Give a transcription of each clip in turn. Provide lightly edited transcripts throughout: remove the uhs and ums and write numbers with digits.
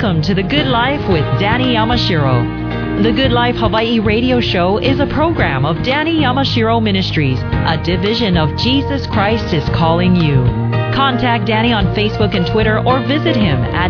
Welcome to The Good Life with Danny Yamashiro. The Good Life Hawaii radio show is a program of Danny Yamashiro Ministries, a division of Jesus Christ is Calling You. Contact Danny on Facebook and Twitter or visit him at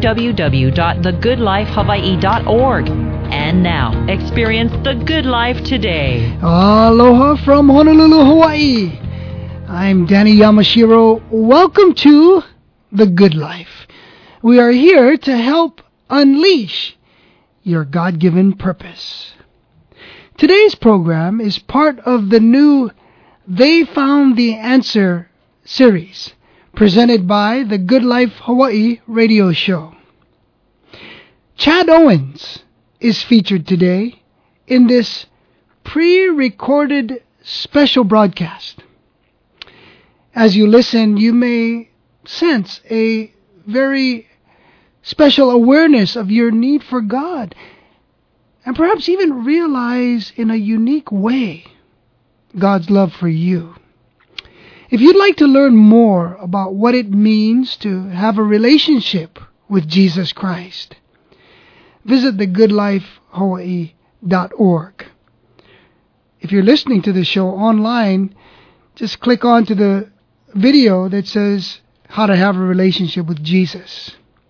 www.thegoodlifehawaii.org. And now, experience the good life today. Aloha from Honolulu, Hawaii. I'm Danny Yamashiro. Welcome to The Good Life. We are here to help unleash your God-given purpose. Today's program is part of the new They Found the Answer series presented by the Good Life Hawaii radio show. Chad Owens is featured today in this pre-recorded special broadcast. As you listen, you may sense a very special awareness of your need for God, and perhaps even realize in a unique way God's love for you. If you'd like to learn more about what it means to have a relationship with Jesus Christ, visit thegoodlifehawaii.org. If you're listening to the show online, just click on to the video that says how to have a relationship with Jesus.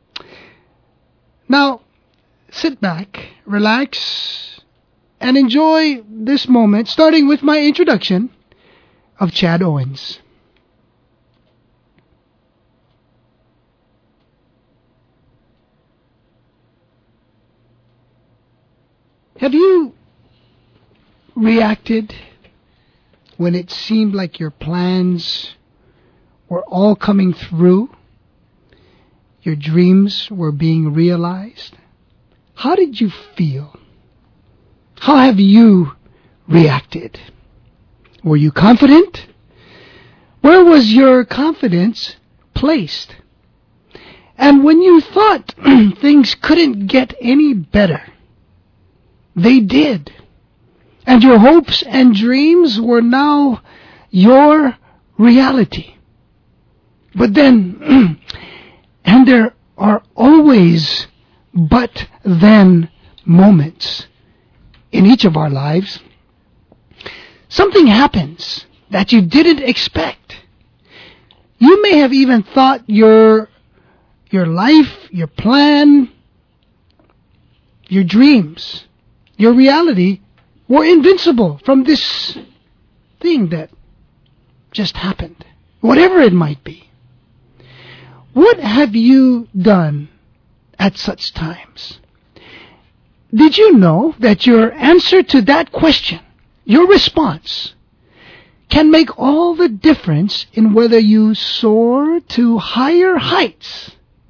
Now, sit back, relax, and enjoy this moment, starting with my introduction of Chad Owens. Have you reacted when it seemed like your plans were all coming through? Your dreams were being realized? How did you feel? How have you reacted? Were you confident? Where was your confidence placed? And when you thought things couldn't get any better, they did. And your hopes and dreams were now your reality. But then, and there are always but then moments in each of our lives. Something happens that you didn't expect. You may have even thought your life, your plan, your dreams, your reality were invincible from this thing that just happened, whatever it might be. What have you done at such times? Did you know that your answer to that question, your response, can make all the difference in whether you soar to higher heights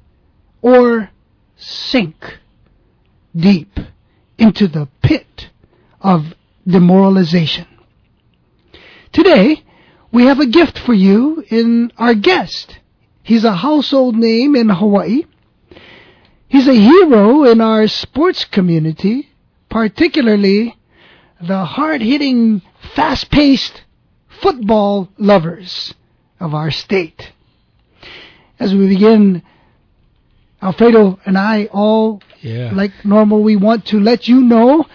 or sink deep into the pit of demoralization? Today, we have a gift for you in our guest. He's a household name in Hawaii. He's a hero in our sports community, particularly the hard-hitting, fast-paced football lovers of our state. As we begin, Alfredo and I all, like normal, we want to let you know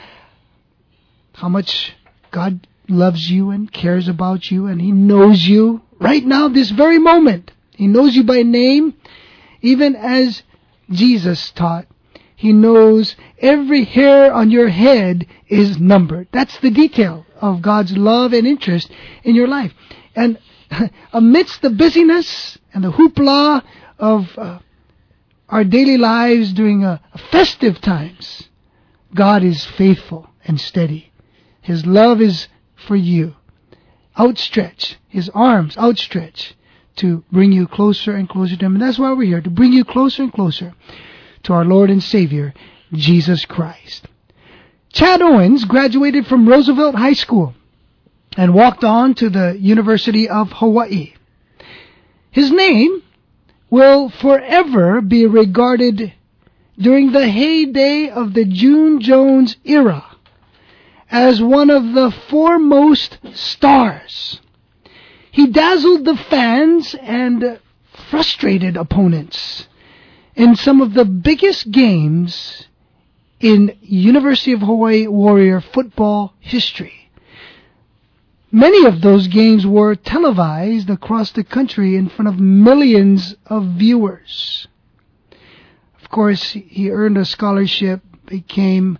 how much God loves you and cares about you, and He knows you right now, this very moment. He knows you by name, even as Jesus taught. He knows every hair on your head is numbered. That's the detail of God's love and interest in your life. And amidst the busyness and the hoopla of our daily lives during festive times, God is faithful and steady. His love is for you. Outstretch, His arms outstretch to bring you closer and closer to Him. And that's why we're here, to bring you closer and closer to our Lord and Savior, Jesus Christ. Chad Owens graduated from Roosevelt High School and walked on to the University of Hawaii. His name will forever be regarded during the heyday of the June Jones era as one of the foremost stars. He dazzled the fans and frustrated opponents in some of the biggest games in University of Hawaii Warrior football history. Many of those games were televised across the country in front of millions of viewers. Of course, he earned a scholarship, became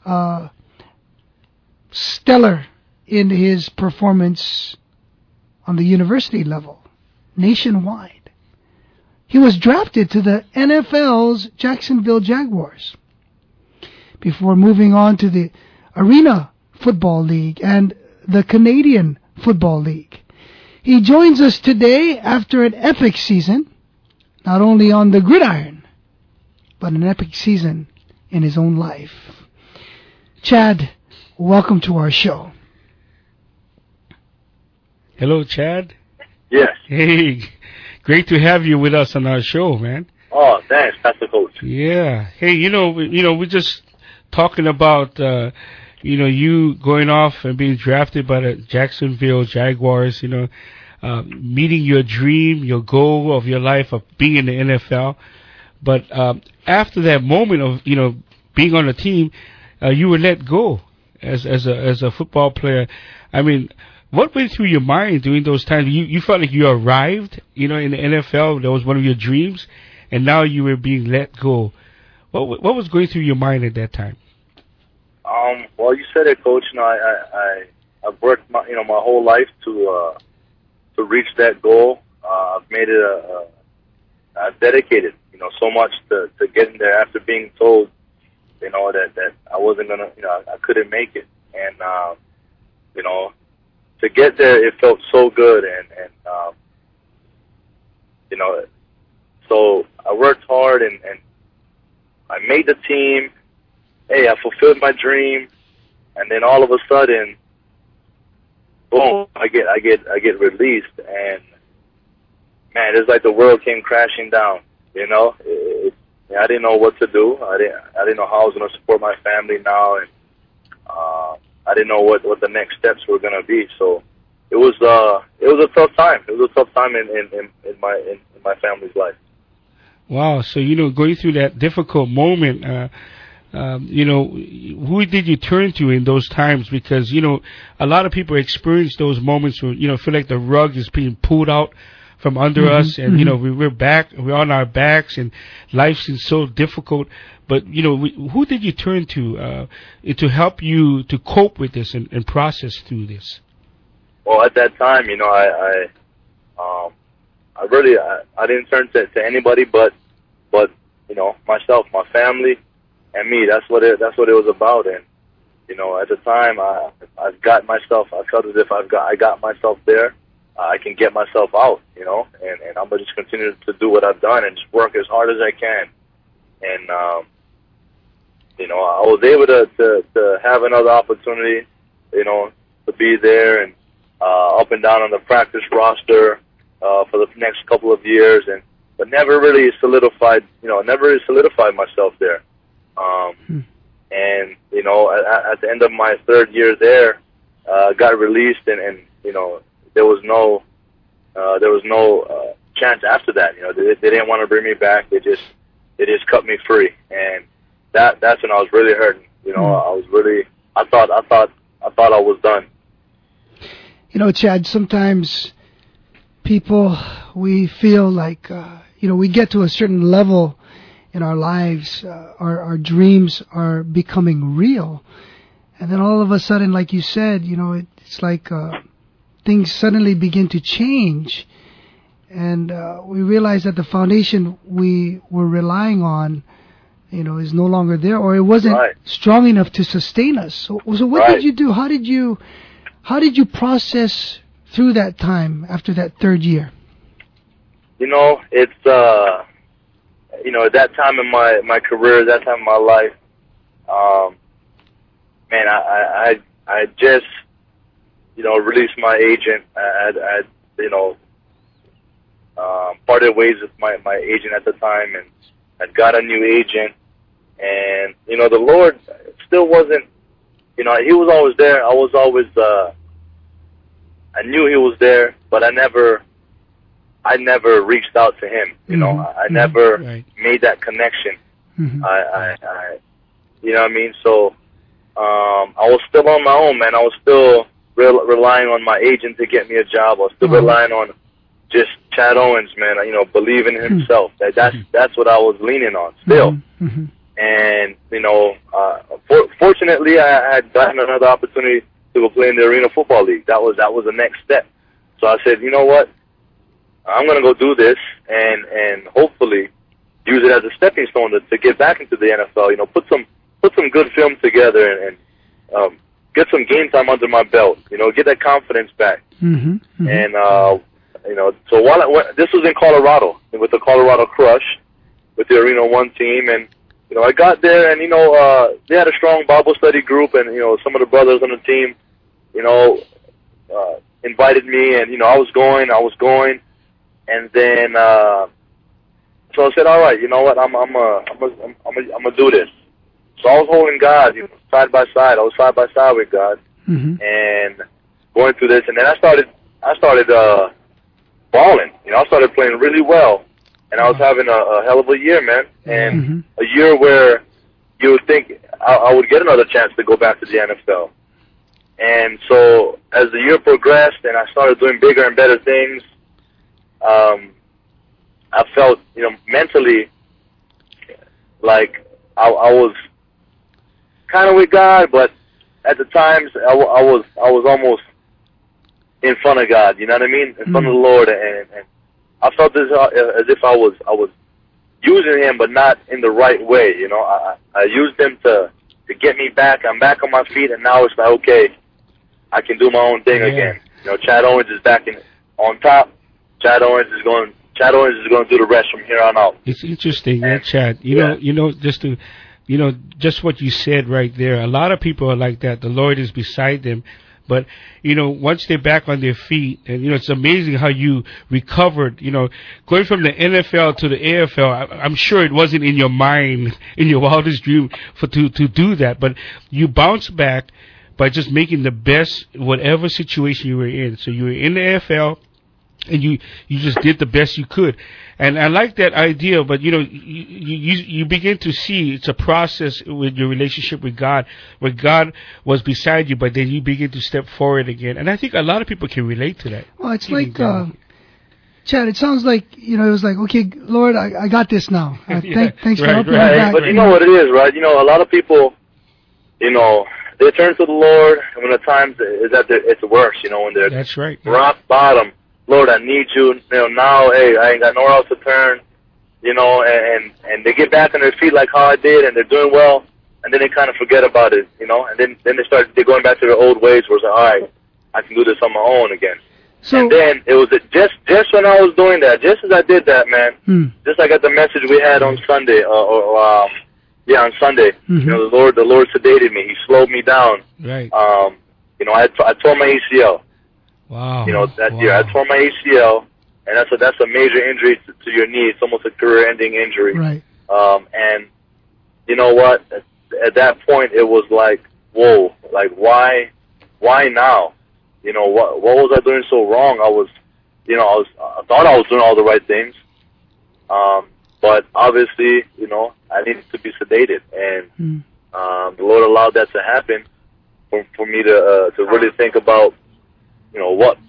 stellar in his performance on the university level, nationwide. He was drafted to the NFL's Jacksonville Jaguars before moving on to the Arena Football League and the Canadian Football League. He joins us today after an epic season, not only on the gridiron, but an epic season in his own life. Chad, welcome to our show. Hello, Chad. Yes. Hey, great to have you with us on our show, man. Oh, thanks, Pastor Coach. Yeah. Hey, we're just talking about, you going off and being drafted by the Jacksonville Jaguars, meeting your dream, your goal of your life of being in the NFL. But after that moment of, being on the team, you were let go as a football player. I mean, what went through your mind during those times? You felt like you arrived, in the NFL. That was one of your dreams, and now you were being let go. What was going through your mind at that time? Well, you said it, Coach. I've worked my whole life to reach that goal. I've made it I've dedicated, so much to getting there after being told, that I wasn't gonna, I couldn't make it, and to get there, it felt so good, and so I worked hard, and I made the team. Hey, I fulfilled my dream, and then all of a sudden, boom! I get released, and man, it's like the world came crashing down. I didn't know what to do. I didn't know how I was going to support my family now, and I didn't know what the next steps were going to be. So it was a tough time. It was a tough time in my family's life. Wow. So going through that difficult moment, who did you turn to in those times? Because a lot of people experience those moments where feel like the rug is being pulled out from under us, and we're back, we're on our backs, and life seems so difficult. But who did you turn to help you to cope with this and process through this? Well, at that time, I didn't turn to anybody but myself, my family, and me. That's what it was about. And at the time, I've got myself. I felt as if I got myself there. I can get myself out, and I'm gonna just continue to do what I've done and just work as hard as I can. And I was able to have another opportunity, to be there and up and down on the practice roster for the next couple of years, but never really solidified myself there. And at the end of my third year there, got released, and there was no chance after that. They didn't want to bring me back. They just cut me free, and that's when I was really hurting. I thought I was done. Chad, sometimes people, we feel like we get to a certain level in our lives, our dreams are becoming real, and then all of a sudden, like you said, it's like things suddenly begin to change, and we realize that the foundation we were relying on, is no longer there, or it wasn't strong enough to sustain us. So what did you do? How did you process through that time after that third year? It's at that time in my career, that time in my life, man, I just released my agent. I parted ways with my agent at the time, and I'd got a new agent. And the Lord still wasn't. He was always there. I was always. I knew He was there, but I I never reached out to him. You know, I never made that connection. I you know what I mean? So I was still on my own, man. I was still relying on my agent to get me a job. I was still relying on just Chad Owens, man. You know, believing in himself. That's what I was leaning on still. And you know, fortunately, I had gotten another opportunity to go play in the Arena Football League. That was the next step. So I said, you know what? I'm gonna go do this and hopefully use it as a stepping stone to get back into the NFL. You know, put some good film together and get some game time under my belt. You know, get that confidence back. And you know, so this was in Colorado with the Colorado Crush, with the Arena 1 team, and you know, I got there and you know they had a strong Bible study group, and you know, some of the brothers on the team, you know, invited me, and you know, I was going, and then so I said, all right, you know what, I'm gonna do this. So I was holding God, you know, side by side. I was side by side with God, and going through this, and then I started balling. You know, I started playing really well, and I was having a hell of a year, man, and a year where you would think I would get another chance to go back to the NFL. And so as the year progressed and I started doing bigger and better things, I felt, you know, mentally like I was kind of with God, but at the times I was almost in front of God. You know what I mean? In front of the Lord, and I felt as if I was using Him, but not in the right way. You know, I used Him to get me back. I'm back on my feet, and now it's like, okay, I can do my own thing again. You know, Chad Owens is back on top. Chad Owens is going to do the rest from here on out. It's interesting, Chad. You know, just what you said right there. A lot of people are like that. The Lord is beside them. But, you know, once they're back on their feet, and, you know, it's amazing how you recovered, you know, going from the NFL to the AFL. I'm sure it wasn't in your mind, in your wildest dream to do that. But you bounced back by just making the best, whatever situation you were in. So you were in the AFL, and you just did the best you could. And I like that idea, but you know, you begin to see it's a process with your relationship with God, where God was beside you, but then you begin to step forward again. And I think a lot of people can relate to that. Well, it's like, Chad, it sounds like, you know, it was like, okay, Lord, I got this now. Thanks for helping me back. But you know what it is, right? You know, a lot of people, you know, they turn to the Lord, and when the times is at it's worse, you know, when they're rock bottom. Lord, I need you. You know, now, hey, I ain't got nowhere else to turn. You know, and they get back on their feet like how I did, and they're doing well, and then they kind of forget about it, you know, and then they're going back to their old ways where it's like, all right, I can do this on my own again. So, and then it was just when I was doing that, just as I did that, man, just like at the message we had on Sunday, on Sunday, you know, the Lord sedated me. He slowed me down. Right. You know, I tore my ACL. Wow. You know, that year I tore my ACL, and that's a major injury to your knee. It's almost a career-ending injury. Right. And you know what? At that point, it was like, whoa, like why now? You know, what was I doing so wrong? I thought I was doing all the right things, but obviously, you know, I needed to be sedated, and the Lord allowed that to happen for me to really think about, you know, what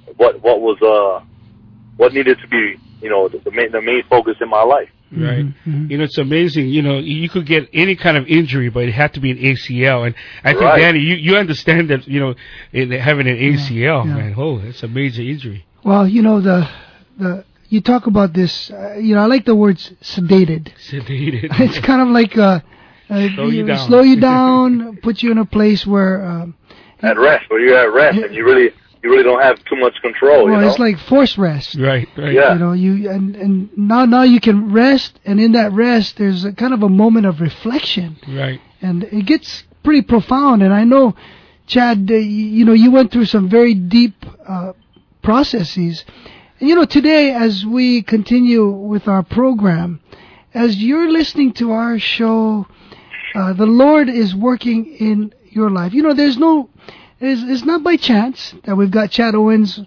needed to be, you know, the main focus in my life. Right. You know, it's amazing. You know, you could get any kind of injury, but it had to be an ACL. And I think, Danny, you understand that, you know, having an ACL, man, that's a major injury. Well, you know, you talk about this, you know, I like the words sedated. Sedated. It's kind of like, slow you down, put you in a place where, at rest, where you're at rest, and you really don't have too much control. Well, you know? It's like forced rest. Right. Yeah. You know, and now you can rest, and in that rest, there's a kind of a moment of reflection. Right. And it gets pretty profound. And I know, Chad, you know, you went through some very deep processes. And, you know, today, as we continue with our program, as you're listening to our show, the Lord is working in your life. You know, it's not by chance that we've got Chad Owens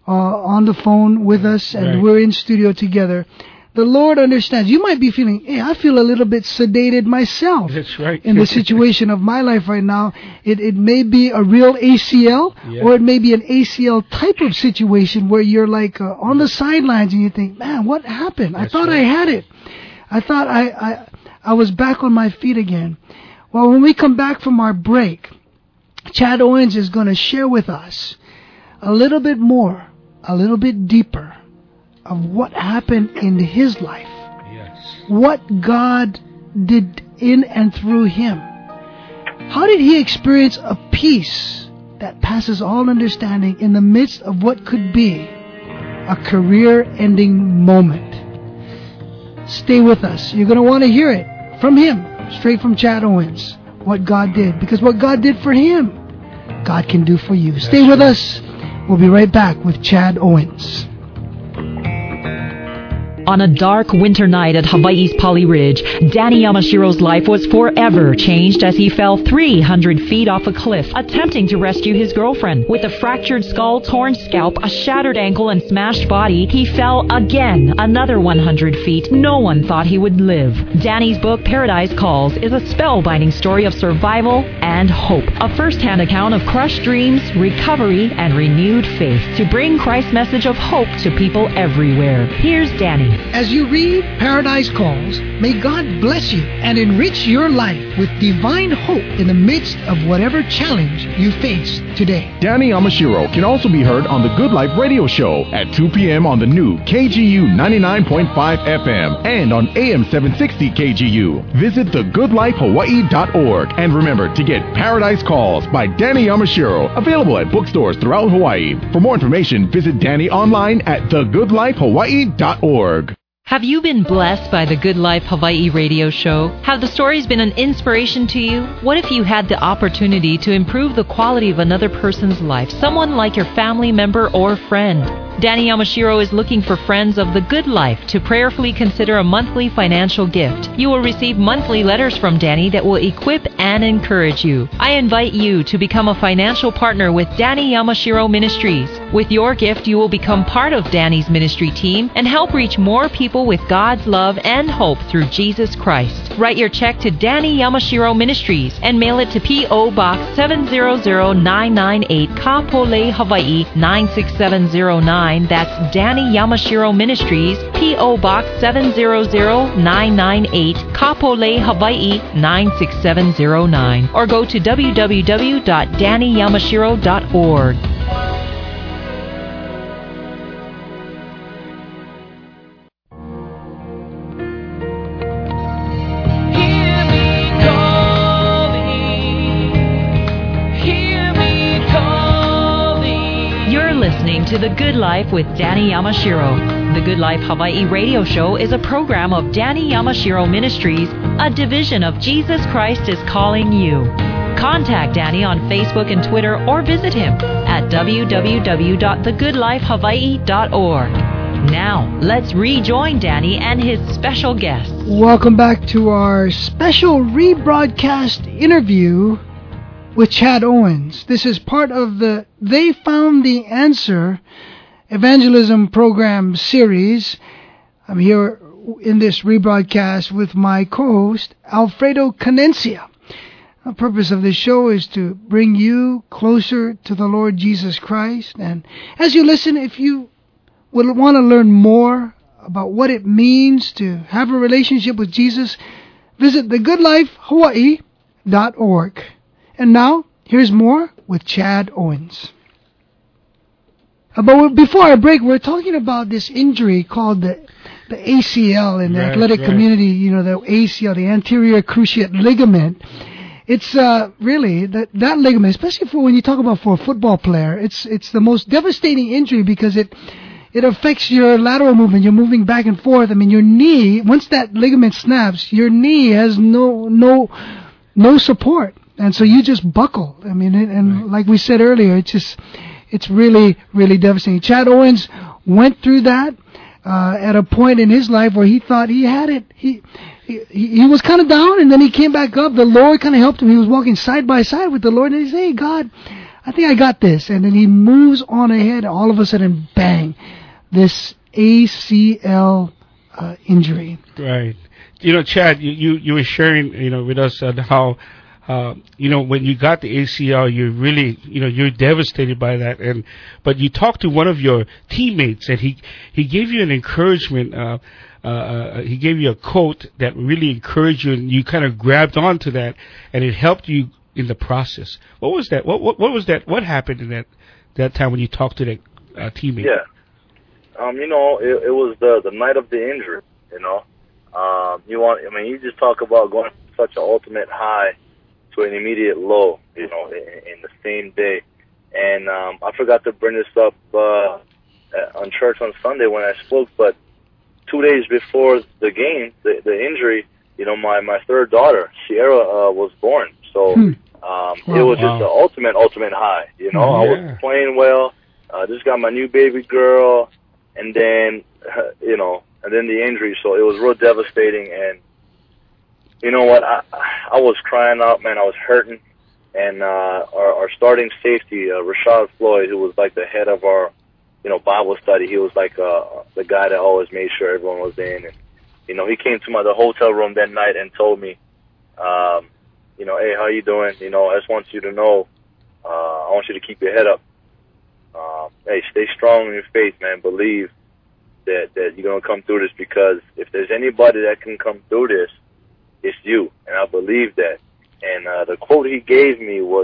on the phone with us, and Right. we're in studio together. The Lord understands. You might be feeling, hey, I feel a little bit sedated myself. That's right. In the situation of my life right now. It may be a real ACL, Yeah. or it may be an ACL type of situation where you're like on the sidelines and you think, man, what happened? I That's thought right. I had it. I thought I was back on my feet again. Well, when we come back from our break, Chad Owens is going to share with us a little bit more, a little bit deeper of what happened in his life, Yes. what God did in and through him. How did he experience a peace that passes all understanding in the midst of what could be a career-ending moment? Stay with us. You're going to want to hear it from him, straight from Chad Owens, what God did. Because what God did for him, God can do for you. Stay with us. We'll be right back with Chad Owens. On a dark winter night at Hawaii's Pali Ridge, Danny Yamashiro's life was forever changed as he fell 300 feet off a cliff, attempting to rescue his girlfriend. With a fractured skull, torn scalp, a shattered ankle, and smashed body, he fell again another 100 feet. No one thought he would live. Danny's book, Paradise Calls, is a spellbinding story of survival and hope. A first-hand account of crushed dreams, recovery, and renewed faith to bring Christ's message of hope to people everywhere. Here's Danny. As you read Paradise Calls, may God bless you and enrich your life with divine hope in the midst of whatever challenge you face today. Danny Yamashiro can also be heard on the Good Life Radio Show at 2 p.m. on the new KGU 99.5 FM and on AM 760 KGU. Visit thegoodlifehawaii.org and remember to get Paradise Calls by Danny Yamashiro, available at bookstores throughout Hawaii. For more information, visit Danny online at thegoodlifehawaii.org. Have you been blessed by the Good Life Hawaii radio show? Have the stories been an inspiration to you? What if you had the opportunity to improve the quality of another person's life, someone like your family member or friend? Danny Yamashiro is looking for friends of the good life to prayerfully consider a monthly financial gift. You will receive monthly letters from Danny that will equip and encourage you. I invite you to become a financial partner with Danny Yamashiro Ministries. With your gift, you will become part of Danny's ministry team and help reach more people with God's love and hope through Jesus Christ. Write your check to Danny Yamashiro Ministries and mail it to P.O. Box 700998, Kapolei, Hawaii 96709. That's Danny Yamashiro Ministries, P.O. Box 700998, Kapolei, Hawaii 96709. Or go to www.dannyyamashiro.org. To The Good Life with Danny Yamashiro. The Good Life Hawaii radio show is a program of Danny Yamashiro Ministries, a division of Jesus Christ is Calling You. Contact Danny on Facebook and Twitter or visit him at www.thegoodlifehawaii.org. Now, let's rejoin Danny and his special guests. Welcome back to our special rebroadcast interview with Chad Owens. This is part of the They Found the Answer evangelism program series. I'm here in this rebroadcast with my co-host, Alfredo Canencia. The purpose of this show is to bring you closer to the Lord Jesus Christ. And as you listen, if you would want to learn more about what it means to have a relationship with Jesus, visit thegoodlifehawaii.org. And now, here's more with Chad Owens. But before our break, we're talking about this injury called the ACL in the athletic community, you know, the ACL, the anterior cruciate ligament. It's really, that ligament, especially for when you talk about for a football player, it's the most devastating injury because it affects your lateral movement. You're moving back and forth. I mean, your knee, once that ligament snaps, your knee has no support. And so you just buckle. I mean, and like we said earlier, it's really, really devastating. Chad Owens went through that at a point in his life where he thought he had it. He was kind of down, and then he came back up. The Lord kind of helped him. He was walking side by side with the Lord, and he said, "Hey, God, I think I got this. And then he moves on ahead, and all of a sudden, bang, this ACL injury. Right. You know, Chad, you were sharing, with us how, when you got the ACL, you really, you're devastated by that. But you talked to one of your teammates, and he gave you an encouragement. He gave you a quote that really encouraged you, and you kind of grabbed onto that, and it helped you in the process. What was that? What was that? What happened in that time when you talked to that teammate? Yeah. It was the night of the injury, you just talk about going from such an ultimate high to an immediate low, in the same day. And I forgot to bring this up on church on Sunday when I spoke, but 2 days before the game, the injury, my third daughter, Sierra, was born. So it was just the ultimate high. I was playing well, just got my new baby girl, and then, and then the injury. So it was real devastating. And you know what? I was crying out, man. I was hurting. And our starting safety, Rashad Floyd, who was like the head of our, Bible study, he was like the guy that always made sure everyone was in. And he came to the hotel room that night and told me, hey, how you doing? I just want you to know, I want you to keep your head up. Hey, stay strong in your faith, man. Believe that you're gonna come through this, because if there's anybody that can come through this, it's you. And I believe that. And the quote he gave me was,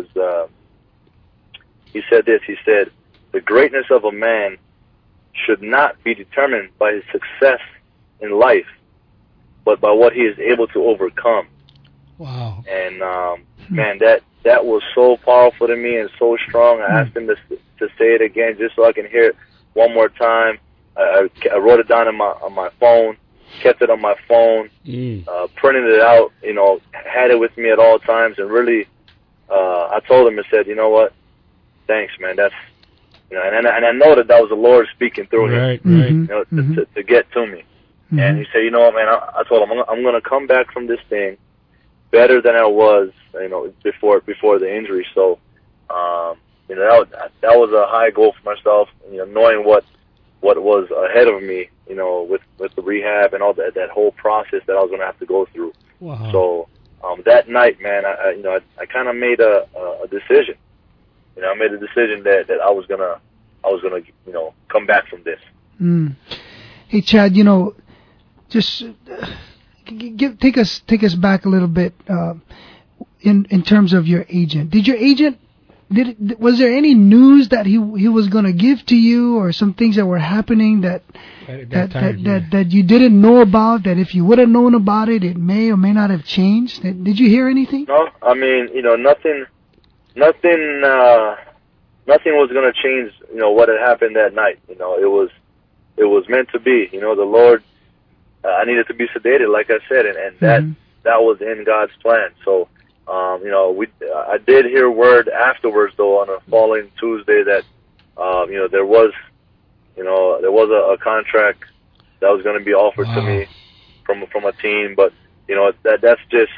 he said this. He said, "The greatness of a man should not be determined by his success in life, but by what he is able to overcome." Wow. And man, that was so powerful to me and so strong. I asked him to say it again just so I can hear it one more time. I wrote it down on my phone, kept it on my phone, printed it out, had it with me at all times, and really, I told him and said, you know what, thanks, man. That's, and I know that was the Lord speaking through him, to get to me. Mm-hmm. And he said, you know what, man, I told him I'm going to come back from this thing better than I was, before the injury. So, that was a high goal for myself, knowing what was ahead of me, with the rehab and all that whole process that I was going to have to go through. Wow. So, that night, man, I kind of made a decision. I made a decision that I was gonna, come back from this. Hey, Chad, just take us back a little bit in terms of your agent. Did your agent was there any news that he was going to give to you, or some things that were happening that you didn't know about, that if you would have known about it, it may or may not have changed? Did you hear anything? No, I mean, nothing was going to change, what had happened that night. It was meant to be. The Lord, I needed to be sedated, like I said, and that was in God's plan. So, I did hear word afterwards, though, on a following Tuesday that, there was a contract that was going to be offered to me from a team, but that's just,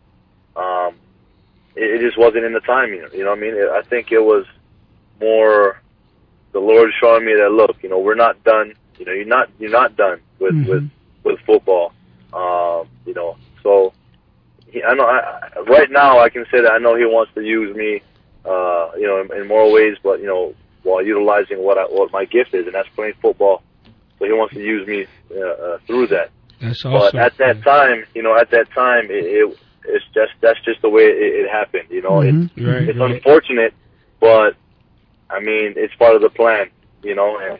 it just wasn't in the timing. You know what I mean? I think it was more the Lord showing me that, look, we're not done. You're not done with football. So. I know. Right now, I can say that I know He wants to use me, in more ways, but while utilizing what my gift is, and that's playing football. So He wants to use me through that. That's awesome. But at that time, that's just the way it happened. It's unfortunate, but I mean, it's part of the plan. And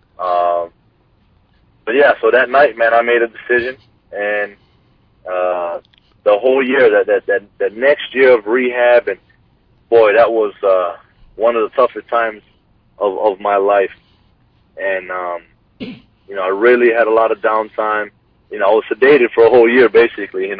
but yeah. So that night, man, I made a decision, and the whole year, that next year of rehab, and boy, that was one of the toughest times of my life. And I really had a lot of downtime. I was sedated for a whole year, basically.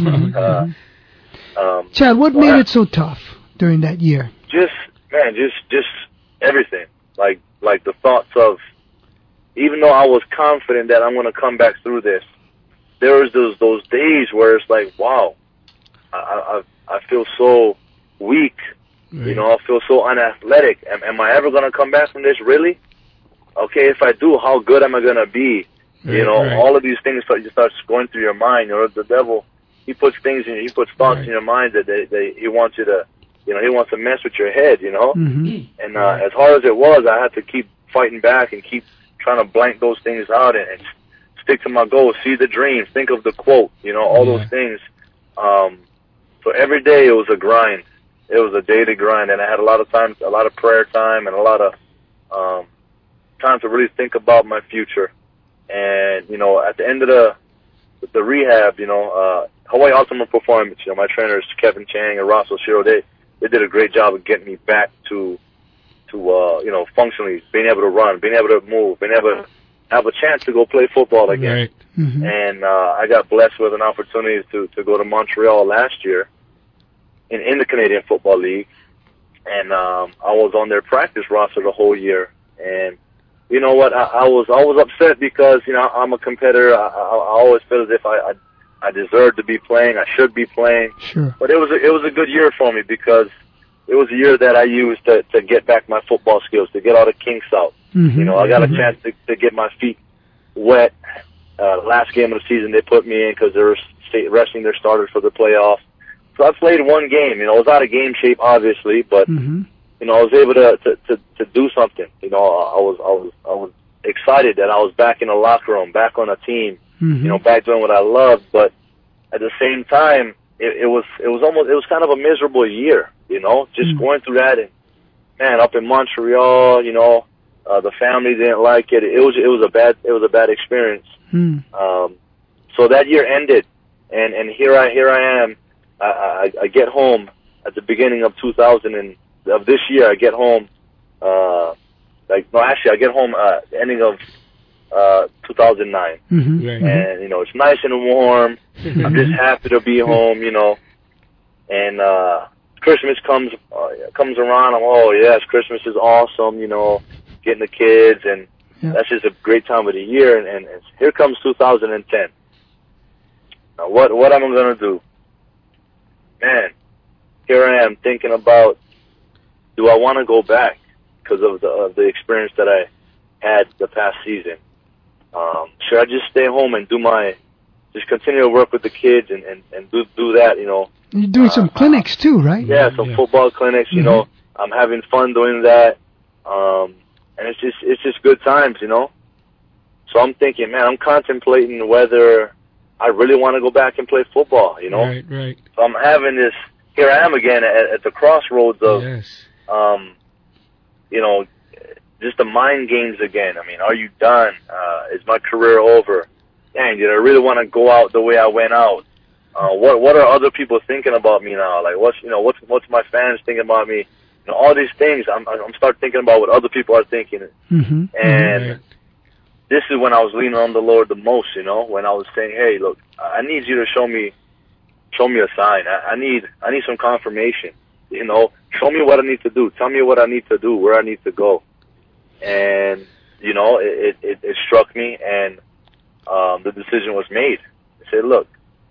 Chad, what made it so tough during that year? Just everything. Like the thoughts of, even though I was confident that I'm going to come back through this, there was those days where it's like, wow, I feel so weak Right. You know, I feel so unathletic. Am I ever going to come back from this? Really? Okay, if I do, how good am I going to be? Right, you know, right. all of these things start going through your mind. You know, the devil, he puts things in, he puts thoughts Right. in your mind that he wants you to, you know, he wants to mess with your head, you know? Mm-hmm. And as hard as it was, I had to keep fighting back and keep trying to blank those things out and stick to my goals, see the dream, think of the quote, you know, all those things. So every day it was a grind. It was a daily grind, and I had a lot of times, a lot of prayer time and a lot of time to really think about my future. And, you know, at the end of the rehab, you know, Hawaii Ultimate Performance, you know, my trainers, Kevin Chang and Ross Oshiro, they did a great job of getting me back to you know, functionally being able to run, being able to move, being able to have a chance to go play football again. Right. Mm-hmm. And I got blessed with an opportunity to go to Montreal last year in the Canadian Football League. And I was on their practice roster the whole year. And you know what? I was upset because, you know, I'm a competitor. I always feel as if I deserve to be playing. I should be playing. Sure. But it was a good year for me because it was a year that I used to get back my football skills, to get all the kinks out. Mm-hmm. You know, I got a chance to get my feet wet. Last game of the season they put me in because they were resting their starters for the playoffs. So I played one game. You know, I was out of game shape, obviously, but Mm-hmm. you know, I was able to do something. You know, I was excited that I was back in the locker room, back on a team. Mm-hmm. You know, back doing what I loved. But at the same time, it was kind of a miserable year. You know, just going through that, and man, up in Montreal, you know, the family didn't like it. It was a bad experience. Mm. So that year ended, and here I am. I get home at the beginning of 2000 and of this year. I get home, I get home ending of 2009, Mm-hmm. Right. and you know, it's nice and warm. I'm just happy to be home, you know, and Christmas comes around. Yes, Christmas is awesome, you know, getting the kids, and that's just a great time of the year. And here comes 2010. Now, what am I gonna do? Man, here I am thinking about, do I want to go back because of the experience that I had the past season? Should I just stay home and just continue to work with the kids and do that, you know? You're doing some clinics too, right? Yeah, some football clinics, you know. I'm having fun doing that. And it's just good times, you know. So I'm thinking, man, I'm contemplating whether I really want to go back and play football, you know. Right, right. So I'm having this, here I am again at the crossroads of, Yes. you know, just the mind games again. I mean, are you done? Is my career over? Dang, did I really want to go out the way I went out? What are other people thinking about me now? Like, what's my fans thinking about me? You know, all these things. I'm start thinking about what other people are thinking. Mm-hmm. And Right. this is when I was leaning on the Lord the most, you know, when I was saying, hey, look, I need you to show me a sign. I need some confirmation, you know, show me what I need to do. Tell me what I need to do, where I need to go. And, you know, it struck me, and the decision was made. I said, look,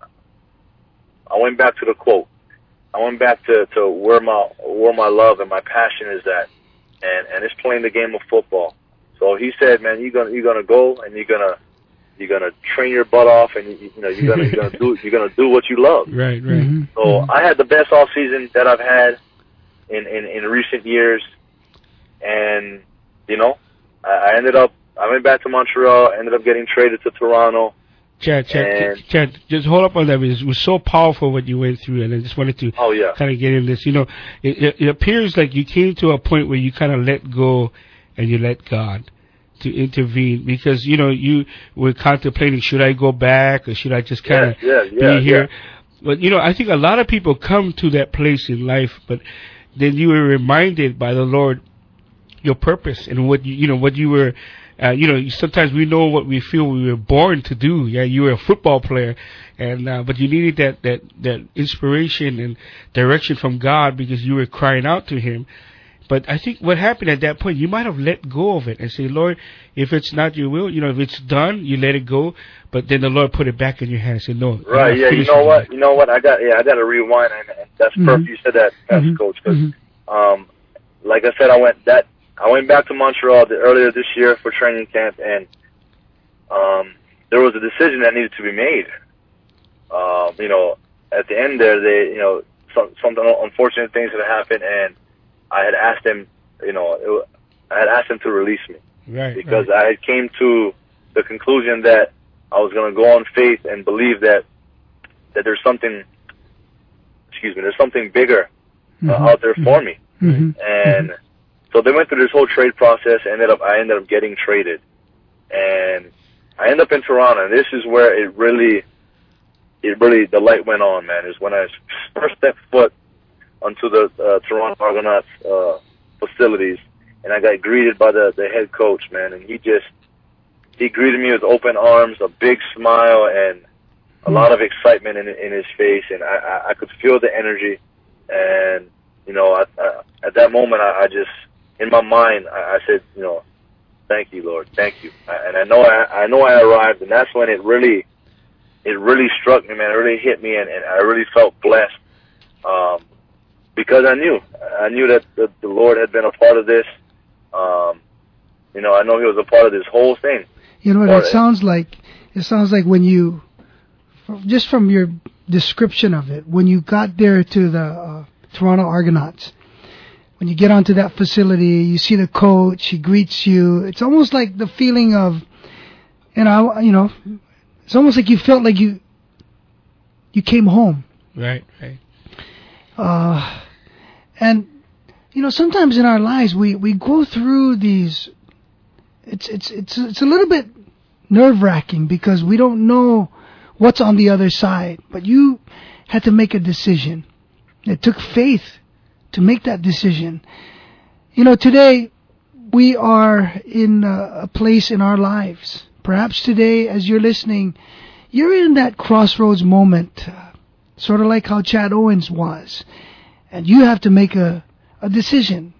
I went back to the quote. I went back to where my love and my passion is at, and it's playing the game of football. So he said, man, you're gonna go and you're gonna train your butt off, and you're gonna do what you love. Right, right. Mm-hmm. So I had the best off season that I've had in recent years, and you know, I went back to Montreal, ended up getting traded to Toronto. Chad, just hold up on that. It was so powerful what you went through, and I just wanted to kind of get in this. You know, it appears like you came to a point where you kind of let go and you let God to intervene, because, you know, you were contemplating, should I go back or should I just kind of be here? But, you know, I think a lot of people come to that place in life, but then you were reminded by the Lord your purpose and what you were. Sometimes we know what we feel we were born to do. Yeah, you were a football player, and but you needed that inspiration and direction from God because you were crying out to Him. But I think what happened at that point, you might have let go of it and say, Lord, if it's not your will, you know, if it's done, you let it go. But then the Lord put it back in your hands and say, no. Right. Yeah. You know what? I got to rewind, and that's perfect. You said that, Coach, because like I said, I went back to Montreal earlier this year for training camp, and there was a decision that needed to be made. At the end there, some unfortunate things had happened, and I had asked him, to release me, because I had came to the conclusion that I was going to go on faith and believe that there's something bigger out there for me. And so they went through this whole trade process. I ended up getting traded, and I ended up in Toronto. And this is where it really the light went on, man. Is when I first stepped foot onto the Toronto Argonauts facilities, and I got greeted by the head coach, man, and he greeted me with open arms, a big smile, and a lot of excitement in his face, and I could feel the energy. And at that moment, I just, in my mind, I said, thank you, Lord, thank you. And I know I arrived, and that's when it really struck me, man. It really hit me, and I really felt blessed, because I knew that the Lord had been a part of this. I know He was a part of this whole thing. You know what it sounds like? It sounds like when you, just from your description of it, when you got there to the Toronto Argonauts, when you get onto that facility, you see the coach, he greets you. It's almost like the feeling of, it's almost like you felt like you came home. Right. And sometimes in our lives we go through these. It's a little bit nerve-wracking because we don't know what's on the other side. But you had to make a decision. It took faith to make that decision. Today we are in a place in our lives. Perhaps today, as you're listening, you're in that crossroads moment, sort of like how Chad Owens was, and you have to make a decision.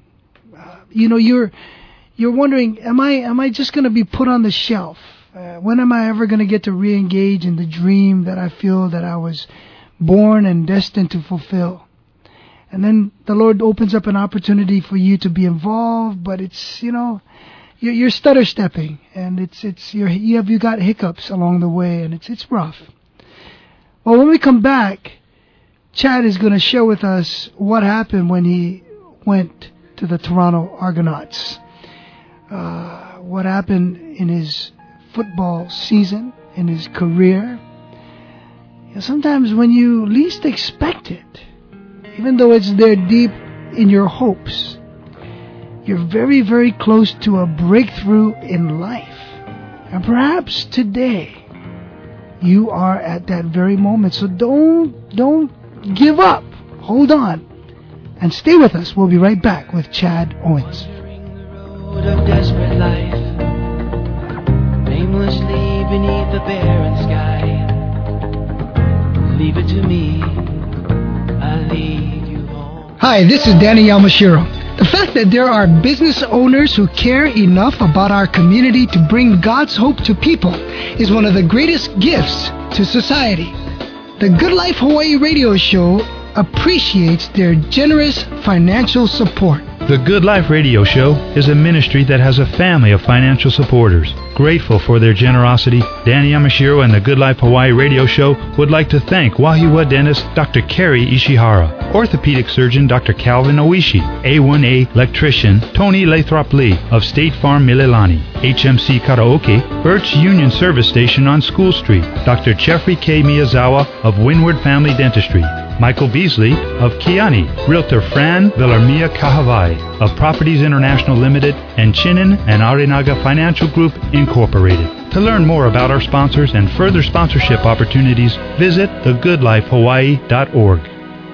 You're wondering, am I just going to be put on the shelf? When am I ever going to get to re-engage in the dream that I feel that I was born and destined to fulfill? And then the Lord opens up an opportunity for you to be involved, but it's, you're stutter stepping, and you got hiccups along the way, and it's rough. Well, when we come back, Chad is going to share with us what happened when he went to the Toronto Argonauts. What happened in his football season, in his career. Sometimes when you least expect it, even though it's there deep in your hopes, you're very, very close to a breakthrough in life. And perhaps today you are at that very moment. So don't give up. Hold on and stay with us. We'll be right back with Chad Owens. Road of desperate life, aimlessly beneath the barren sky. Leave it to me, I'll lead you home. Hi, this is Danny Yamashiro. The fact that there are business owners who care enough about our community to bring God's hope to people is one of the greatest gifts to society. The Good Life Hawaii radio show appreciates their generous financial support. The Good Life Radio Show is a ministry that has a family of financial supporters. Grateful for their generosity, Danny Yamashiro and the Good Life Hawaii Radio Show would like to thank Wahiawa dentist Dr. Kerry Ishihara, orthopedic surgeon Dr. Calvin Oishi, A1A electrician Tony Lathrop Lee of State Farm Mililani, HMC Karaoke, Birch Union Service Station on School Street, Dr. Jeffrey K. Miyazawa of Windward Family Dentistry, Michael Beasley of Kiani, Realtor Fran Villarmia Kahavai of Properties International Limited, and Chinen and Arinaga Financial Group Incorporated. To learn more about our sponsors and further sponsorship opportunities, visit thegoodlifehawaii.org.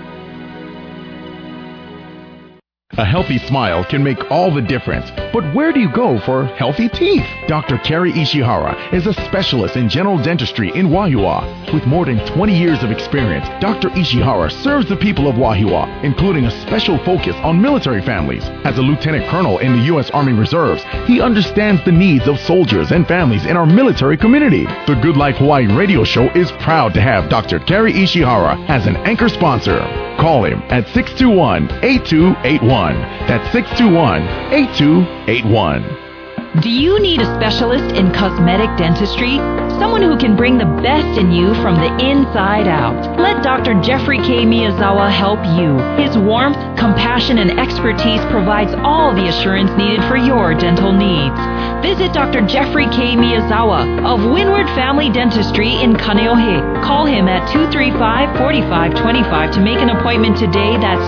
A healthy smile can make all the difference. But where do you go for healthy teeth? Dr. Kerry Ishihara is a specialist in general dentistry in Wahiawa. With more than 20 years of experience, Dr. Ishihara serves the people of Wahiawa, including a special focus on military families. As a lieutenant colonel in the U.S. Army Reserves, he understands the needs of soldiers and families in our military community. The Good Life Hawaii radio show is proud to have Dr. Kerry Ishihara as an anchor sponsor. Call him at 621-8281. That's 621-8281. Do you need a specialist in cosmetic dentistry? Someone who can bring the best in you from the inside out. Let Dr. Jeffrey K. Miyazawa help you. His warmth, compassion, and expertise provides all the assurance needed for your dental needs. Visit Dr. Jeffrey K. Miyazawa of Windward Family Dentistry in Kaneohe. Call him at 235-4525 to make an appointment today. That's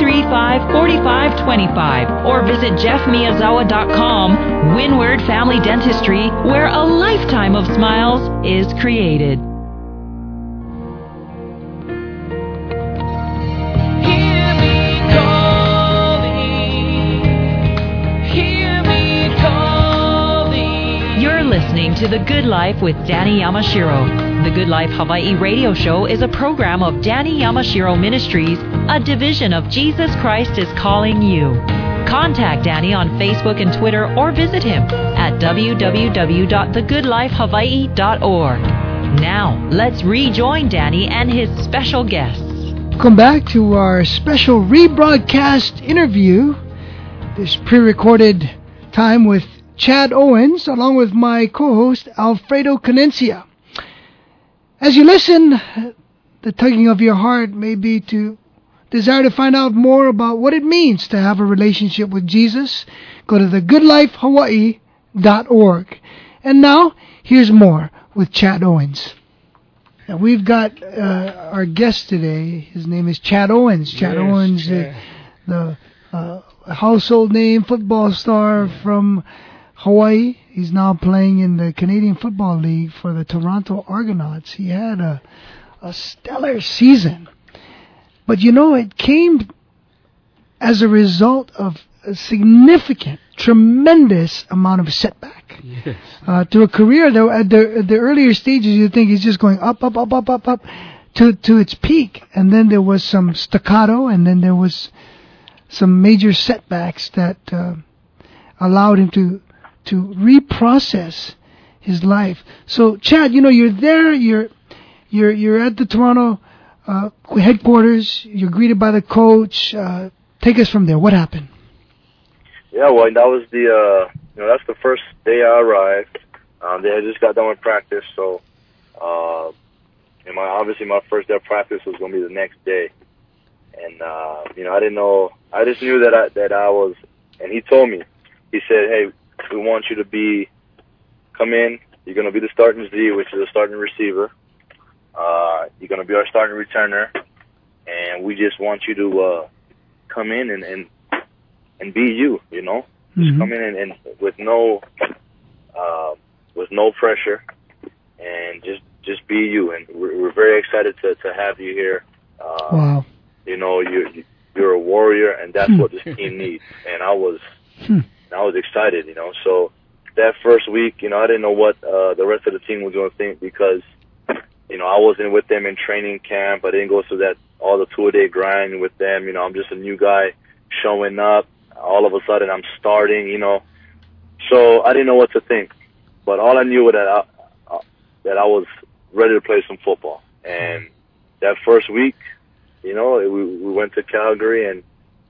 235-4525. Or visit jeffmiyazawa.com. Windward Family Dentistry, where a lifetime of smiles is created. Hear me calling. You're listening to The Good Life with Danny Yamashiro. The Good Life Hawaii radio show is a program of Danny Yamashiro Ministries, a division of Jesus Christ is Calling You. Contact Danny on Facebook and Twitter or visit him at www.thegoodlifehawaii.org. Now, let's rejoin Danny and his special guests. Welcome back to our special rebroadcast interview. This pre-recorded time with Chad Owens, along with my co-host Alfredo Canencia. As you listen, the tugging of your heart may be to desire to find out more about what it means to have a relationship with Jesus. Go to thegoodlifehawaii.org. And now, here's more with Chad Owens. And we've got our guest today. His name is Chad Owens. Chad Owens, the household name football star from Hawaii. He's now playing in the Canadian Football League for the Toronto Argonauts. He had a stellar season. But you know, it came as a result of a significant, tremendous amount of setback. Yes. To a career that at the earlier stages you think he's just going up to its peak. And then there was some staccato, and then there was some major setbacks that allowed him to reprocess his life. So Chad, you know, you're there, you're at the Toronto headquarters. You're greeted by the coach. Take us from there. What happened? Yeah, well, that was that's the first day I arrived. They had just got done with practice, so obviously my first day of practice was going to be the next day, and I didn't know. I just knew that I was, and he told me. He said, "Hey, we want you to come in. You're going to be the starting Z, which is a starting receiver. You're going to be our starting returner, and we just want you to come in and be you, you know. Just come in and with no pressure, and just be you. And we're very excited to have you here. Wow. You know, you're a warrior, and that's what this team needs." And I was excited, you know. So that first week, you know, I didn't know what the rest of the team was going to think, because you know, I wasn't with them in training camp. I didn't go through all the 2-a-day grind with them. You know, I'm just a new guy showing up. All of a sudden, I'm starting, you know. So I didn't know what to think. But all I knew was that I was ready to play some football. And that first week, you know, we went to Calgary, and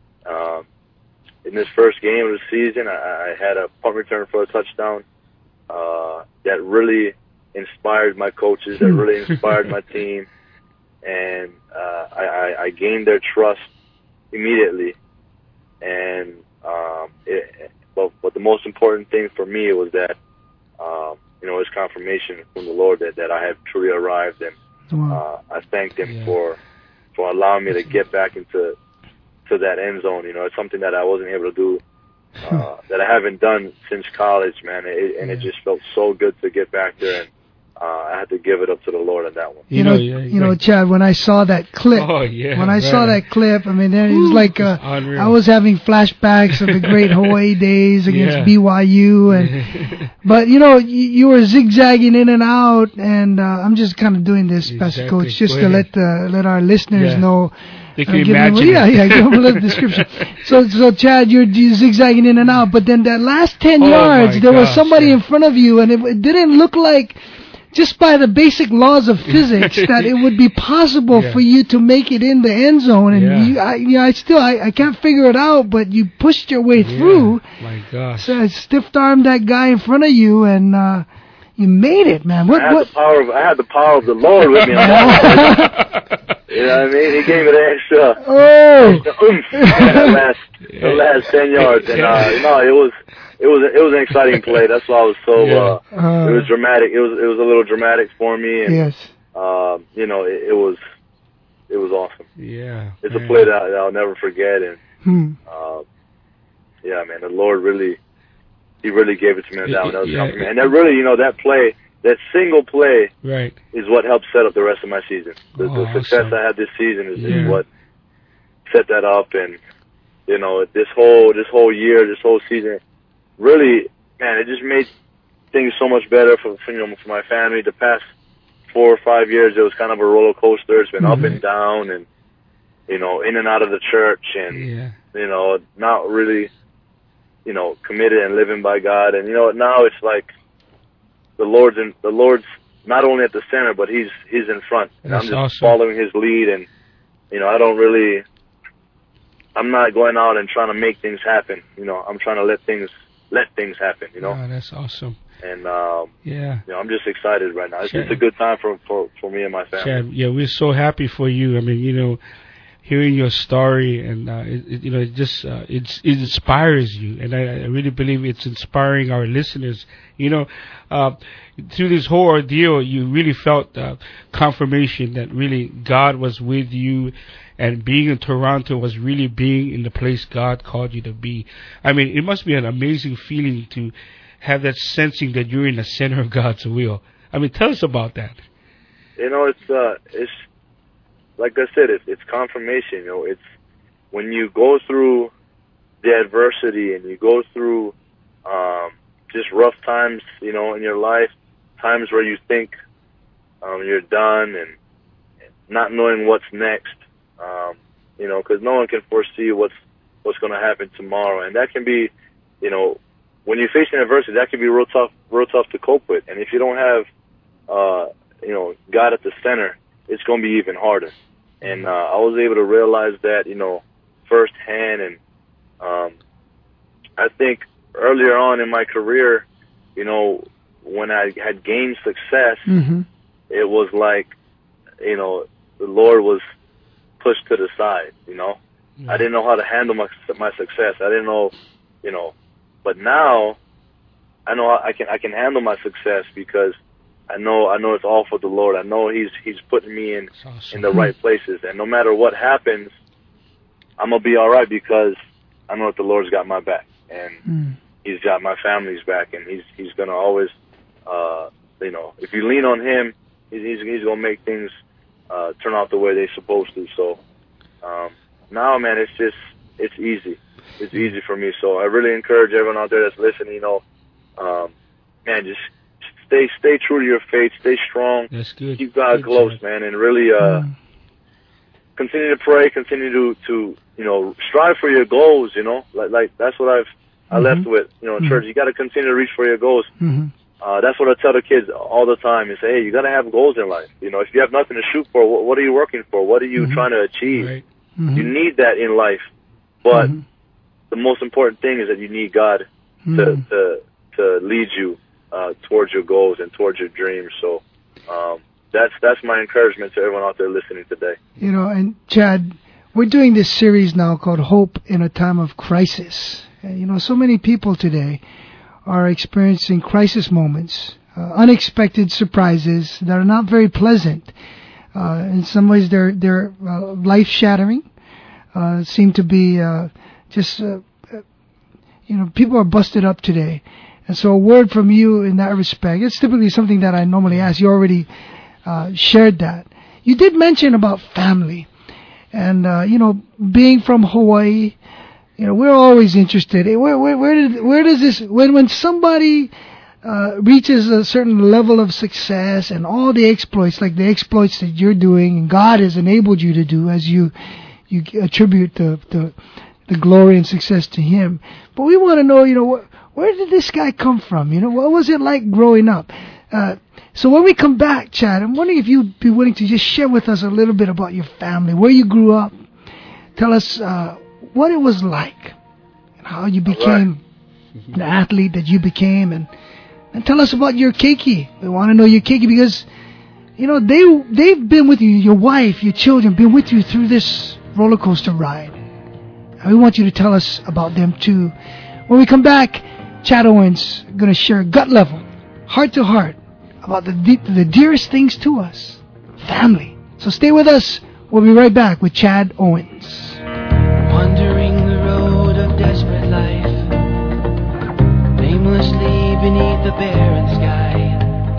in this first game of the season, I had a punt return for a touchdown that really inspired my coaches, that really inspired my team, and I gained their trust immediately. And but the most important thing for me was that you know, it's confirmation from the Lord that I have truly arrived, and I thanked Him for allowing me to get back into that end zone. You know, it's something that I wasn't able to do, that I haven't done since college, man. It just felt so good to get back there, and I had to give it up to the Lord on that one. You know, Chad, when I saw that clip, I mean, it was like I was having flashbacks of the great Hawaii days against BYU, but you know, you were zigzagging in and out, and I'm just kind of doing this, Pastor Coach, just to let our listeners know. They can imagine. Give them a little description. So Chad, you're zigzagging in and out, but then that last 10 yards, there was somebody in front of you, and it didn't look like just by the basic laws of physics that it would be possible for you to make it in the end zone, and I can't figure it out, but you pushed your way through. My gosh! So I stiff-armed that guy in front of you, and you made it, man. I had the power of the Lord with me. You know what I mean? He gave it an extra oomph the last 10 yards, and it was an exciting play. That's why I was so. It was dramatic. It was a little dramatic for me, and you know, it was awesome. Yeah, it's a play that I'll never forget, and yeah, man, the Lord really. He really gave it to me on that one. That was coming, and that really, you know, that play, that single play, is what helped set up the rest of my season. The success I had this season is what set that up, and you know, this whole year, this whole season, really, man, it just made things so much better for my family. The past 4 or 5 years, it was kind of a roller coaster. It's been up and down, and you know, in and out of the church, and you know, not really. You know, committed and living by God, and you know, now it's like the Lord's not only at the center, but He's in front, and I'm just following His lead, and you know, I'm not going out and trying to make things happen. You know, I'm trying to let things happen. You know, that's awesome. And you know, I'm just excited right now. It's just a good time for me and my family. Chad, yeah, we're so happy for you. I mean, you know, hearing your story, and you know, it inspires you, and I really believe it's inspiring our listeners. You know, through this whole ordeal, you really felt confirmation that really God was with you, and being in Toronto was really being in the place God called you to be. I mean, it must be an amazing feeling to have that sensing that you're in the center of God's will. I mean, tell us about that. You know, it's like I said, it's confirmation. You know, it's when you go through the adversity and you go through just rough times, you know, in your life, times where you think you're done and not knowing what's next, you know, because no one can foresee what's going to happen tomorrow, and that can be, you know, when you're facing adversity, that can be real tough to cope with, and if you don't have, you know, God at the center, it's going to be even harder. And I was able to realize that, you know, firsthand. And I think earlier on in my career, you know, when I had gained success, it was like, you know, the Lord was pushed to the side, you know. I didn't know how to handle my success. I didn't know, you know. But now I know I can handle my success because I know it's all for the Lord. I know He's putting me in the right places, and no matter what happens, I'm gonna be all right because I know that the Lord's got my back, and He's got my family's back, and He's gonna always, you know, if you lean on Him, He's gonna make things turn out the way they're supposed to. So now, man, it's easy. It's easy for me. So I really encourage everyone out there that's listening. You know, man, just. Stay true to your faith. Stay strong. That's good. Keep God close, man, and really continue to pray. Continue to you know, strive for your goals. You know, like that's what I left with. You know, in church, you got to continue to reach for your goals. That's what I tell the kids all the time. Is hey, you got to have goals in life. You know, if you have nothing to shoot for, what are you working for? What are you trying to achieve? Right. You need that in life, but the most important thing is that you need God to lead you towards your goals and towards your dreams. So that's my encouragement to everyone out there listening today. You know, and Chad, we're doing this series now called Hope in a Time of Crisis. And, you know, so many people today are experiencing crisis moments, unexpected surprises that are not very pleasant. In some ways, they're life-shattering. Seem to be you know, people are busted up today. And so a word from you in that respect, it's typically something that I normally ask. You already shared that. You did mention about family. And, you know, being from Hawaii, you know, we're always interested. Where does this, when somebody reaches a certain level of success and all the exploits, like the exploits that you're doing and God has enabled you to do as you attribute the glory and success to Him. But we want to know, you know, where did this guy come from? You know, what was it like growing up? So when we come back, Chad, I'm wondering if you'd be willing to just share with us a little bit about your family, where you grew up. Tell us what it was like and how you became the athlete that you became, and tell us about your keiki. We want to know your keiki because, you know, they've been with you, your wife, your children, been with you through this roller coaster ride. And we want you to tell us about them too. When we come back, Chad Owens going to share gut level, heart to heart, about the dearest things to us, family. So stay with us. We'll be right back with Chad Owens. Wandering the road of desperate life, aimlessly beneath the barren sky.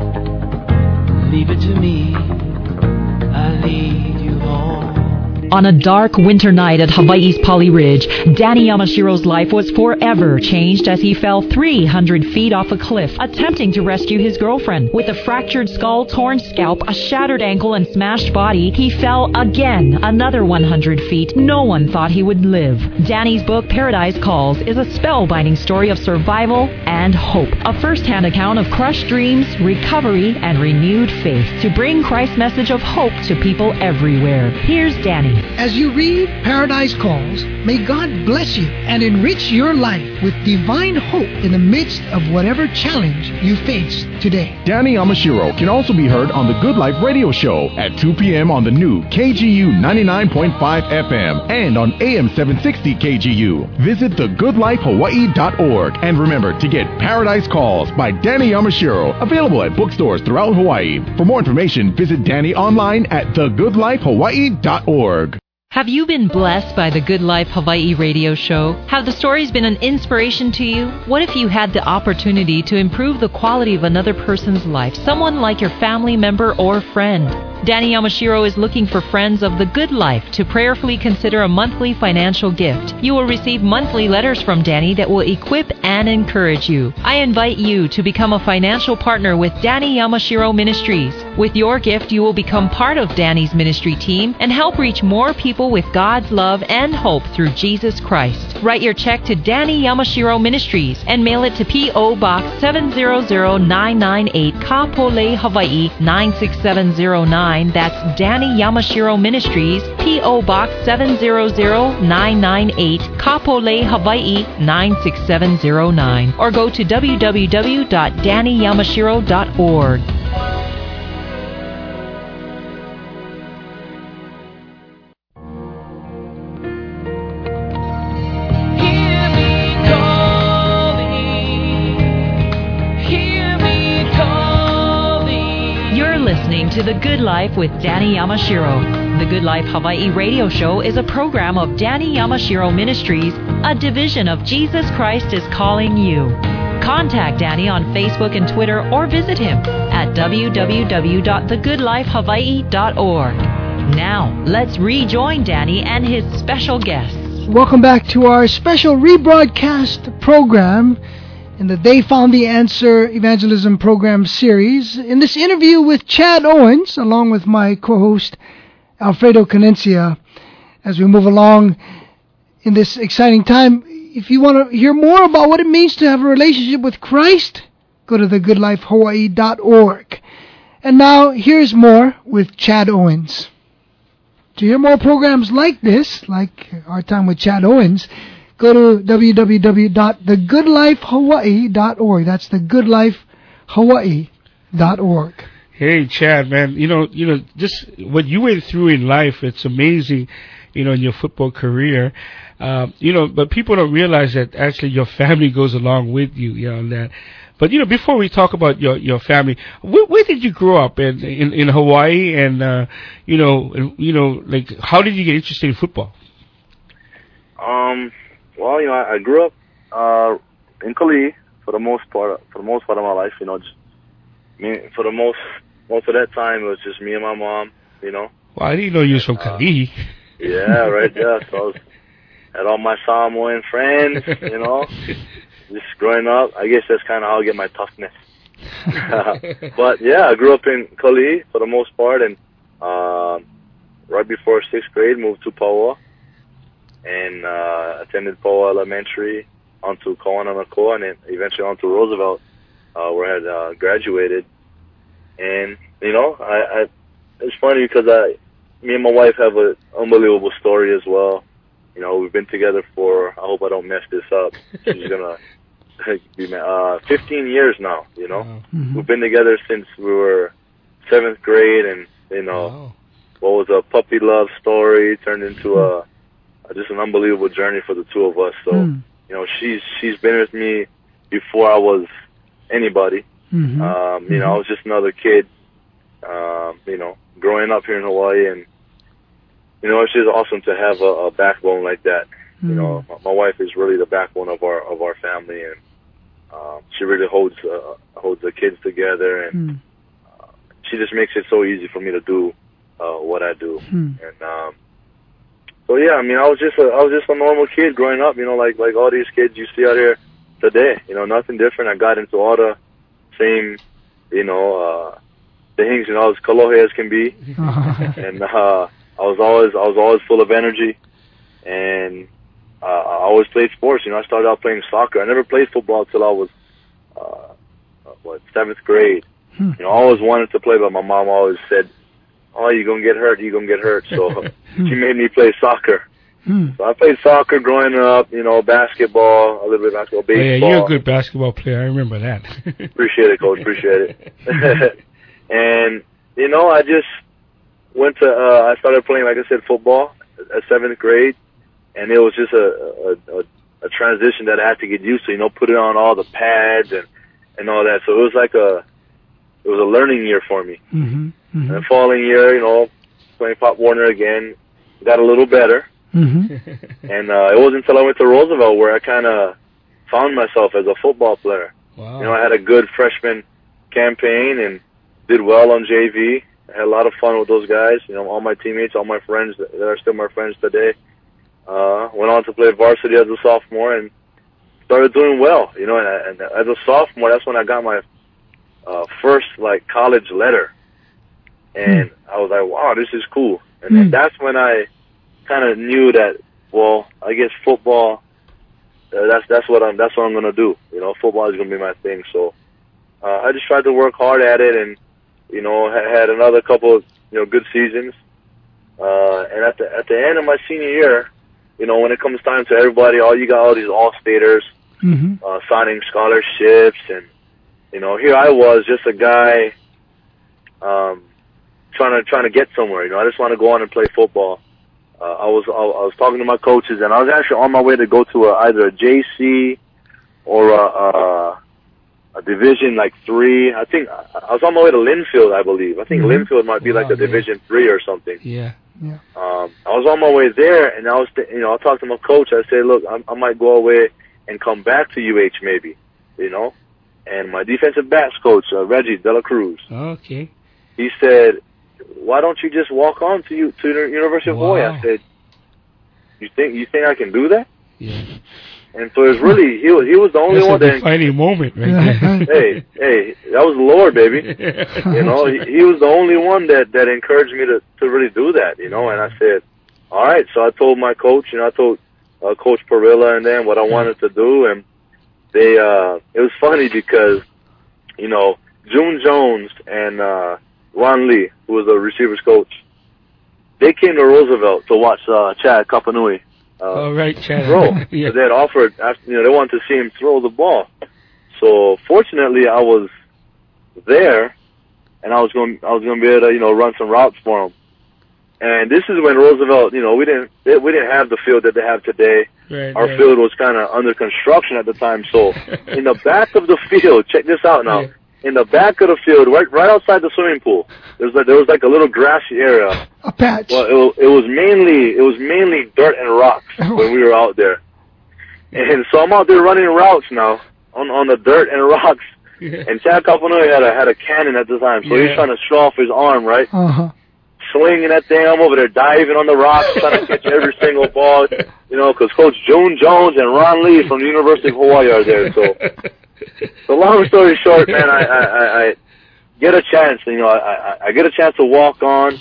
Leave it to me, I'll lead you home. On a dark winter night at Hawaii's Pali Ridge, Danny Yamashiro's life was forever changed as he fell 300 feet off a cliff, attempting to rescue his girlfriend. With a fractured skull, torn scalp, a shattered ankle, and smashed body, he fell again another 100 feet. No one thought he would live. Danny's book, Paradise Calls, is a spellbinding story of survival and hope. A first-hand account of crushed dreams, recovery, and renewed faith to bring Christ's message of hope to people everywhere. Here's Danny. As you read Paradise Calls, may God bless you and enrich your life with divine hope in the midst of whatever challenge you face today. Danny Yamashiro can also be heard on the Good Life Radio Show at 2 p.m. on the new KGU 99.5 FM and on AM 760 KGU. Visit thegoodlifehawaii.org and remember to get Paradise Calls by Danny Yamashiro, available at bookstores throughout Hawaii. For more information, visit Danny online at thegoodlifehawaii.org. Have you been blessed by the Good Life Hawaii radio show? Have the stories been an inspiration to you? What if you had the opportunity to improve the quality of another person's life, someone like your family member or friend? Danny Yamashiro is looking for friends of the good life to prayerfully consider a monthly financial gift. You will receive monthly letters from Danny that will equip and encourage you. I invite you to become a financial partner with Danny Yamashiro Ministries. With your gift, you will become part of Danny's ministry team and help reach more people with God's love and hope through Jesus Christ. Write your check to Danny Yamashiro Ministries and mail it to P.O. Box 700998, Kapolei, Hawaii 96709. That's Danny Yamashiro Ministries, P.O. Box 700998, Kapolei, Hawaii 96709. Or go to www.dannyyamashiro.org. To The Good Life with Danny Yamashiro. The Good Life Hawaii radio show is a program of Danny Yamashiro Ministries, a division of Jesus Christ is Calling You. Contact Danny on Facebook and Twitter or visit him at www.thegoodlifehawaii.org. Now, let's rejoin Danny and his special guests. Welcome back to our special rebroadcast program in the They Found the Answer Evangelism Program series. In this interview with Chad Owens, along with my co-host Alfredo Canencia, as we move along in this exciting time. If you want to hear more about what it means to have a relationship with Christ, go to thegoodlifehawaii.org. And now, here's more with Chad Owens. To hear more programs like this, like our time with Chad Owens, go to www.thegoodlifehawaii.org. That's thegoodlifehawaii.org. Hey, Chad, man, you know, just what you went through in life, it's amazing, in your football career. But people don't realize that actually your family goes along with you, on that. But, before we talk about your family, where did you grow up in Hawaii? And, like, how did you get interested in football? Well, I grew up in Kalihi for the most part of my life. For the most of that time, it was just me and my mom. Well, I didn't know you was from Kalihi. Yeah, right. Yeah, so I had all my Samoan friends. Just growing up. I guess that's kind of how I get my toughness. But yeah, I grew up in Kalihi for the most part, and right before 6th grade, moved to Paua. And attended Paua Elementary, onto Kawananakoa, and then eventually onto Roosevelt, where I had graduated. And, you know, it's funny because me and my wife have an unbelievable story as well. You know, we've been together for, I hope I don't mess this up. She's going to be 15 years now, you know. Mm-hmm. We've been together since we were 7th grade, and, you know, what was a puppy love story turned into just an unbelievable journey for the two of us. So, you know, she's been with me before I was anybody. Mm-hmm. You know, I was just another kid, you know, growing up here in Hawaii, and, you know, it's just awesome to have a backbone like that. You know, my wife is really the backbone of our family, and she really holds the kids together, and she just makes it so easy for me to do what I do. And so yeah, I mean, I was just a normal kid growing up. You know, like all these kids you see out here today. You know, nothing different. I got into all the same, you know, things. You know, as kalohe as can be, and I was always full of energy, and I always played sports. You know, I started out playing soccer. I never played football till I was 7th grade. You know, I always wanted to play, but my mom always said, "Oh, you're gonna get hurt. You're gonna get hurt." So she made me play soccer. So I played soccer growing up. You know, basketball, a little bit of basketball, baseball. Oh, yeah, you're a good basketball player. I remember that. Appreciate it, Coach. Appreciate it. And you know, I just went to. I started playing, like I said, football at 7th grade, and it was just a transition that I had to get used to. You know, putting on all the pads and all that. So it was like a learning year for me. And the following year, you know, playing Pop Warner again, got a little better. And it wasn't until I went to Roosevelt where I kind of found myself as a football player. Wow. You know, I had a good freshman campaign and did well on JV. I had a lot of fun with those guys. You know, all my teammates, all my friends that are still my friends today. Went on to play varsity as a sophomore and started doing well. You know, and as a sophomore, that's when I got my first like college letter, and I was like, wow, this is cool. And then that's when I kind of knew that, well, I guess football, that's what I'm gonna do. You know, football is gonna be my thing. So I just tried to work hard at it, and you know, had another couple of, you know, good seasons. And at the end of my senior year, you know, when it comes time to everybody, you got all these all-staters signing scholarships, and you know, here I was, just a guy trying to get somewhere. You know, I just want to go on and play football. I was talking to my coaches, and I was actually on my way to go to either a JC or a Division like 3. I think I was on my way to Linfield, I believe. I think Linfield might be like a Division 3 or something. Yeah. I was on my way there, and I talked to my coach. I said, look, I might go away and come back to UH maybe, you know. And my defensive backs coach, Reggie Dela Cruz, okay, he said, why don't you just walk on to the University of Hawaii? I said, you think I can do that? Yeah. And so it's really, he was the only one that defining moment right there. hey, that was the Lord, baby. You know, he was the only one that encouraged me to really do that, you know. And I said, all right. So I told my coach, you know, I told Coach Parilla and then what I wanted to do, and they it was funny because, you know, June Jones and Ron Lee, who was the receivers coach, they came to Roosevelt to watch Chad Kapanui Chad. throw. Yeah. So they had offered, you know, they wanted to see him throw the ball. So fortunately, I was there, and I was going to be able to, you know, run some routes for him. And this is when Roosevelt, you know, we didn't have the field that they have today. Our field was kind of under construction at the time. So in the back of the field, check this out now. Yeah. In the back of the field, right outside the swimming pool, there was like a little grassy area. A patch. Well, it was mainly dirt and rocks when we were out there. And so I'm out there running routes now on the dirt and rocks. Yeah. And Chad Kapanui had a cannon at the time, so he's trying to show off his arm, right? Swinging that thing. I'm over there diving on the rocks, trying to catch every single ball, you know, because Coach June Jones and Ron Lee from the University of Hawaii are there. So long story short, man, I get a chance. You know, I get a chance to walk on.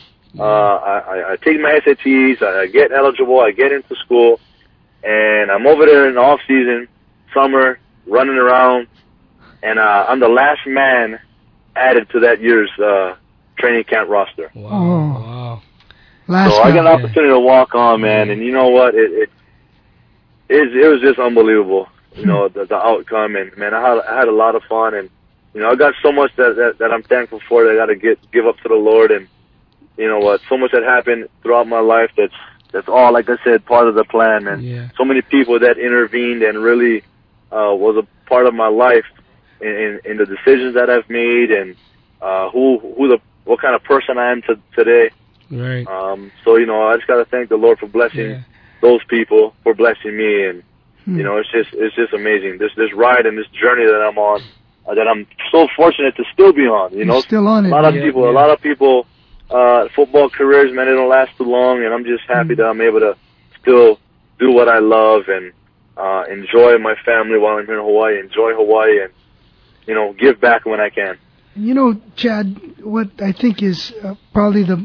I take my SATs. I get eligible. I get into school, and I'm over there in the off season, summer, running around, and I'm the last man added to that year's training camp roster. Wow. Last so I got an guy. opportunity to walk on, man, and you know what? It was just unbelievable. You know, the outcome, and man, I had a lot of fun, and you know, I got so much that I'm thankful for. That I got to give up to the Lord, and you know what? So much that happened throughout my life. That's all, like I said, part of the plan, man. Yeah. So many people that intervened and really was a part of my life in the decisions that I've made, and what kind of person I am today. Right. So you know, I just got to thank the Lord for blessing those people, for blessing me, and you know, it's just amazing. This ride and this journey that I'm on, that I'm so fortunate to still be on. You know, still on it. A lot of people, football careers, man, they don't last too long, and I'm just happy that I'm able to still do what I love and enjoy my family while I'm here in Hawaii, enjoy Hawaii, and you know, give back when I can. You know, Chad, what I think is probably the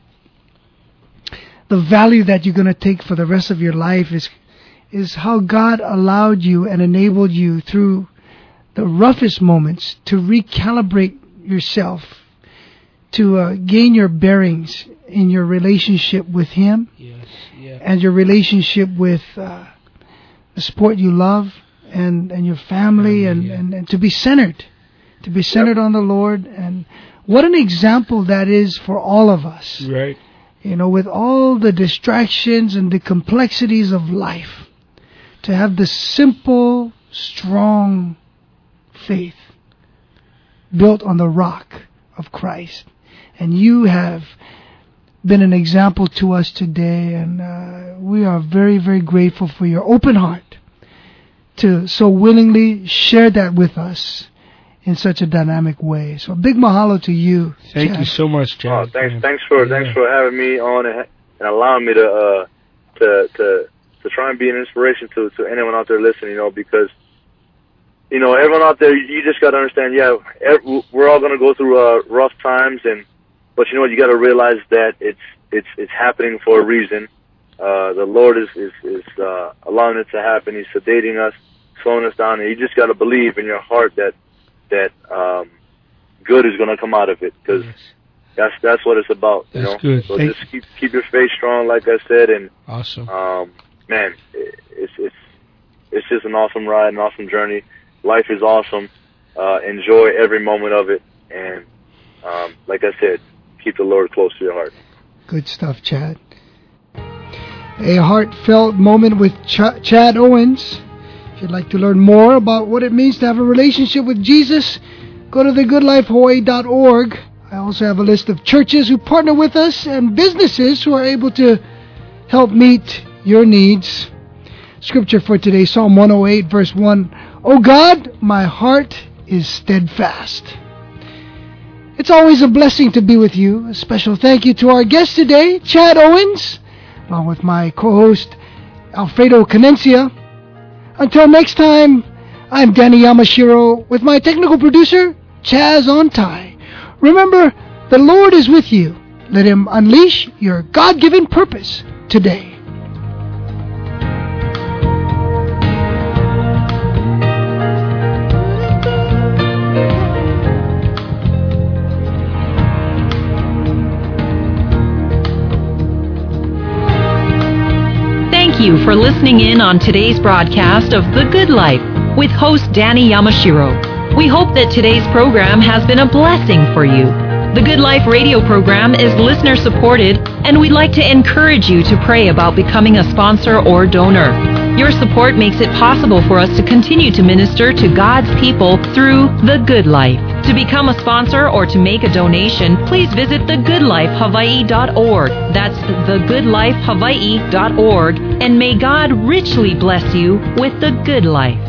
value that you're going to take for the rest of your life is how God allowed you and enabled you through the roughest moments to recalibrate yourself, to gain your bearings in your relationship with Him, and your relationship with the sport you love and your family, and to be centered on the Lord. And what an example that is for all of us. Right. You know, with all the distractions and the complexities of life, to have the simple, strong faith built on the rock of Christ. And you have been an example to us today, and we are very, very grateful for your open heart to so willingly share that with us in such a dynamic way. So a big mahalo to you. Thank Chad. you so much, Chad. Thanks for having me on and allowing me to try and be an inspiration to anyone out there listening. You know, because you know, everyone out there, you just got to understand. Yeah, we're all going to go through rough times, but you know what? You got to realize that it's happening for a reason. The Lord is allowing it to happen. He's sedating us, slowing us down, and you just got to believe in your heart that good is going to come out of it, because that's what it's about. You know, good. So just keep your faith strong, like I said, and awesome. Man, it's just an awesome ride, an awesome journey. Life is awesome. Enjoy every moment of it, and like I said, keep the Lord close to your heart. Good stuff, Chad. A heartfelt moment with Chad Owens. If you'd like to learn more about what it means to have a relationship with Jesus, go to thegoodlifehawaii.org. I also have a list of churches who partner with us and businesses who are able to help meet your needs. Scripture for today, Psalm 108, verse 1. O God, my heart is steadfast. It's always a blessing to be with you. A special thank you to our guest today, Chad Owens, along with my co-host, Alfredo Canencia. Until next time, I'm Danny Yamashiro with my technical producer, Chaz Ontai. Remember, the Lord is with you. Let Him unleash your God-given purpose today. Thank you for listening in on today's broadcast of The Good Life with host Danny Yamashiro. We hope that today's program has been a blessing for you. The Good Life radio program is listener supported, and we'd like to encourage you to pray about becoming a sponsor or donor. Your support makes it possible for us to continue to minister to God's people through The Good Life. To become a sponsor or to make a donation, please visit thegoodlifehawaii.org. That's thegoodlifehawaii.org, and may God richly bless you with the good life.